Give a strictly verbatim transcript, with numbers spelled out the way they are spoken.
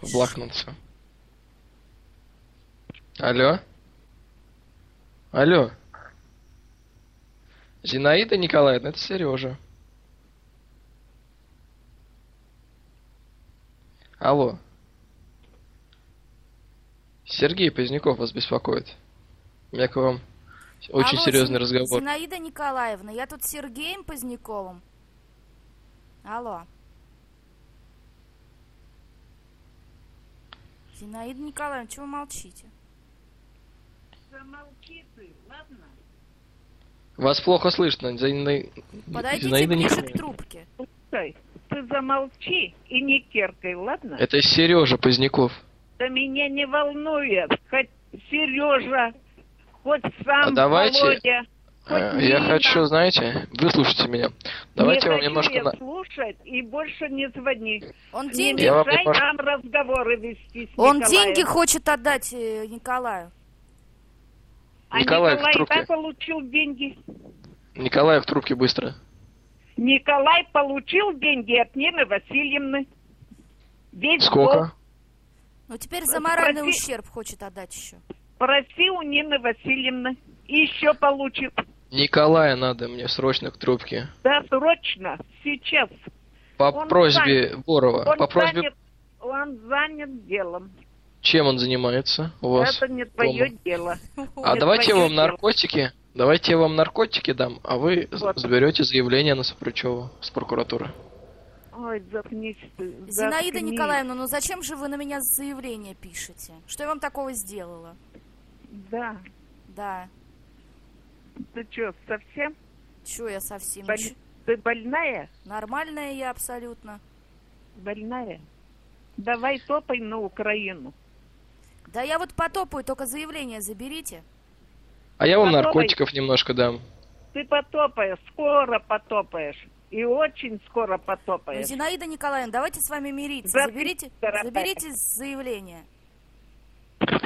Блахнуться. Алло? Алло? Зинаида Николаевна, это Сережа. Алло. Сергей Поздняков вас беспокоит. У меня к вам очень Алло, серьезный Зин- разговор. Зинаида Николаевна, я тут с Сергеем Поздняковым. Алло. Зинаида Николаевна, чего вы молчите? Замолчи ты, ладно? Вас плохо слышно, Зина- Подойдите Зинаида ближе Николаевна. к трубке. Слушай, ты замолчи и не керкай, ладно? Это Сережа Поздняков. Да меня не волнует, хоть Сережа, хоть сам А давайте, Володя, хоть Э, Я Нина. хочу, знаете, выслушайте меня. Давайте не я вам хочу немножко... я на- слушать и больше не звони. Он Не деньги, Я вам мешай немножко- нам разговоры вести с он Николаем. деньги хочет отдать э, Николаю. А Николай в Николай и трубке. так получил деньги. Николай в трубке быстро. Николай получил деньги от Нины Васильевны. Весь Сколько? год. Но теперь за моральный Спроси- ущерб хочет отдать еще. Проси у Нины Васильевны. И еще получит. Николая надо мне срочно к трубке. Да, срочно, сейчас. По Он просьбе Борова. Он По просьбе... занят, он занят делом. Чем он занимается у вас? Это не твое дома? дело. А не давайте я твое вам дело. наркотики... Давайте я вам наркотики дам, а вы Вот. заберете заявление на Сапрычева с прокуратуры. Ой, заткнись ты. Зинаида заткнись. Николаевна, ну зачем же вы на меня заявление пишете? Что я вам такого сделала? Да. Да. Ты что, совсем? Чё я совсем... Боль- Чё- Ты больная? Нормальная я абсолютно. Больная? Давай топай на Украину. Да я вот потопаю, только заявление заберите. А я вам Потом- наркотиков немножко дам. Ты потопаешь, скоро потопаешь. И очень скоро Ну, потопаешь. Зинаида Николаевна, давайте с вами мириться. Да ты, Заберите, дорогая. заберите заявление.